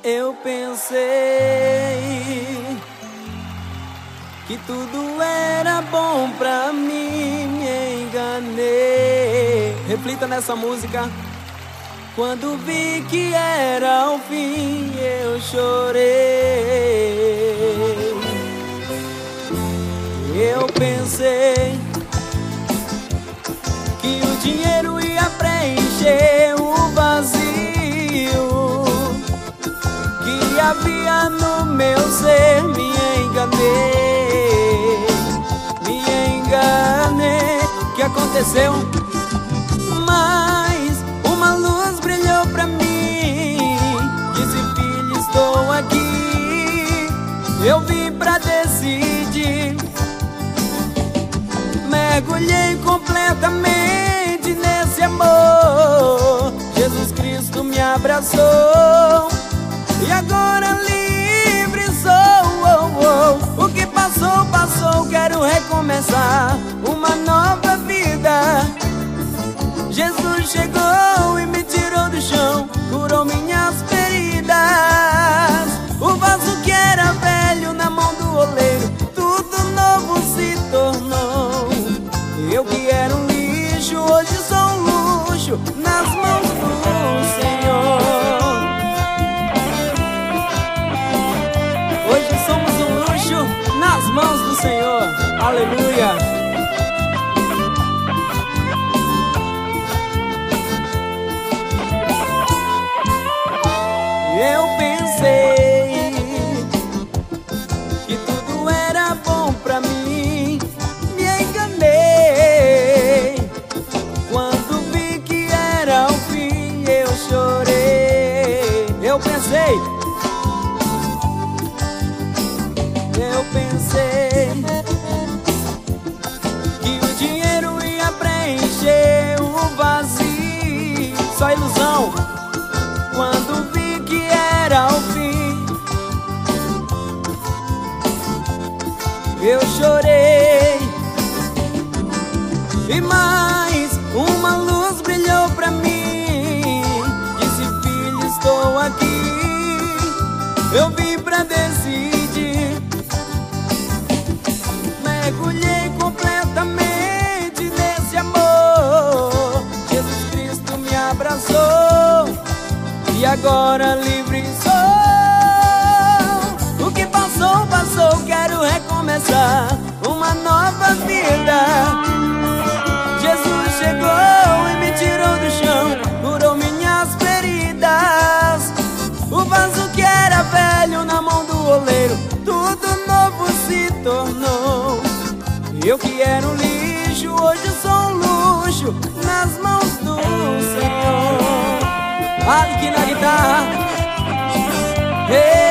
Eu pensei que tudo era bom pra mim, me enganei. Reflita nessa música. Quando vi que era o fim, eu chorei. Eu pensei que o dinheiro ia preencher o vazio que havia no meu ser. Me enganei. O que aconteceu? Mas uma luz brilhou pra mim. Disse: filho, estou aqui. Eu vim pra decidir. Mergulhei completamente nesse amor. Jesus Cristo me abraçou e agora livre sou. O que passou, passou, quero recomeçar uma nova vida. Jesus chegou e me tirou do chão, curou minhas feridas. O vaso que era velho na mão do oleiro, tudo novo se tornou. Eu que era um lixo, hoje sou um luxo nas mãos do Senhor. Hoje somos um luxo nas mãos do Senhor. Aleluia. Eu pensei que tudo era bom pra mim, me enganei. Quando vi que era o fim, eu chorei. Eu pensei que o dinheiro ia preencher o vazio. Só ilusão. Quando vi que era o fim, eu chorei. E mais uma luz brilhou pra mim. Disse: filho, estou aqui. Eu vim pra decidir. Mergulhei completamente nesse amor. Jesus Cristo me abraçou e agora livre sou. O que passou, passou, quero recomeçar uma nova vida. Jesus chegou e me tirou do chão, curou minhas feridas. O vaso que era velho na mão do oleiro, tudo novo se tornou. Eu que era um lixo, hoje sou um luxo nas mãos do Senhor. Aqui na guitarra. Hey.